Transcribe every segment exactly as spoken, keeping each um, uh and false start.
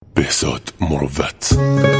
بهزاد مروت.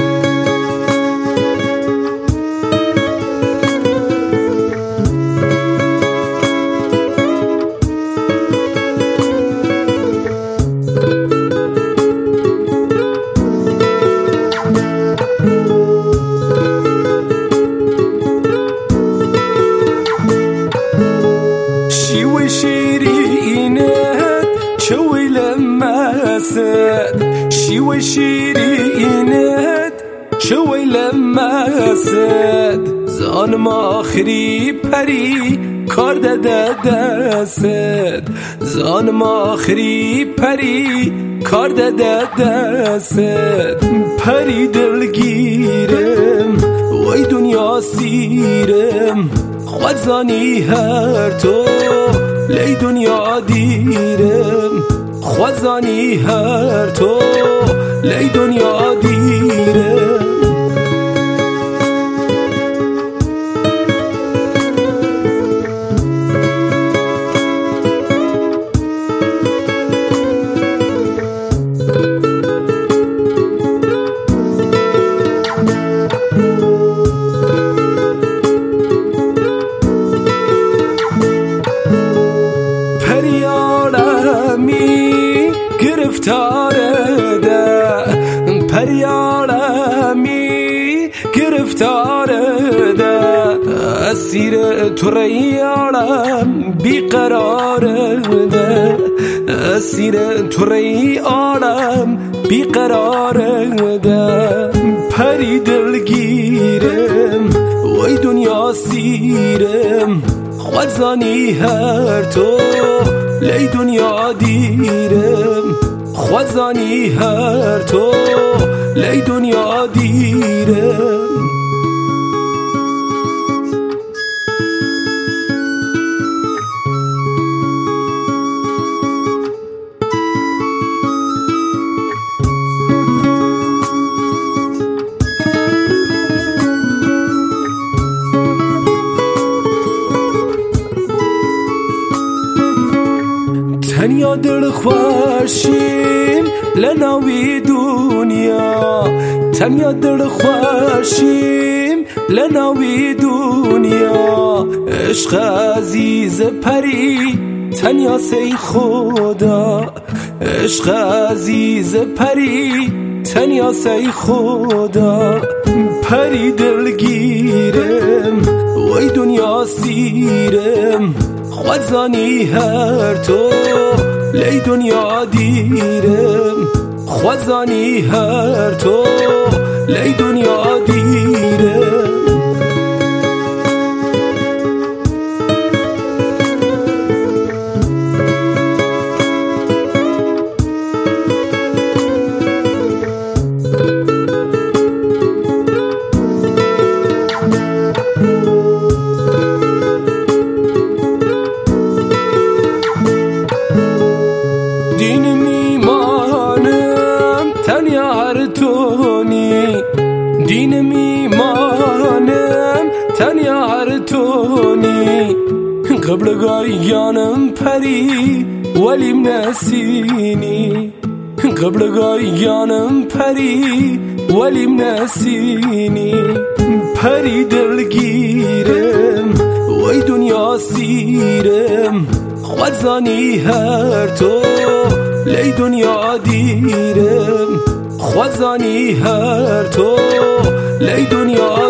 شیوه شیرینت چه ویل مسد، شیوه شیرینت چه ویل مسد، زانم آخری پری کار داده دستد، زانم آخری پری کار داده دستد. پری دلگیرم وی دنیا سیرم، خود زانی هر تو لی دنیا دیرم، خود زانی هر تو لی دنیا دیرم. پریارمی گرفتاره ده، پریارمی گرفتاره ده، اسیر تو ریارم بیقراره ده، اسیر تو ریارم بیقراره ده. پری دلگیرم وی دنیا سیرم، خود زانی هر تو لی دنیا دیرم، خود زانی هر تو لی دنیا دیرم. تنیا دل خوشیم لناوی دنیا، تنیا دل خوشیم لناوی دنیا، عشق عزیز پری تنیا سی خدا، عشق عزیز پری تنیا سی خدا. پری دلگیرم وی دنیا سیرم، خود زانی هر تو لی دنیا دیرم، خود زانی هر تو لی دنیا دیرم. دین میمانم تنیا هر تونی، دین میمانم تنیا هر تونی، قبل گایانم پری ولیم نسینی، قبل گایانم پری ولیم نسینی. پری دلگیرم وی دنیا سیرم، خود زانی هر تو لی دنیا دیرم، خود زانی هر تو لی دنیا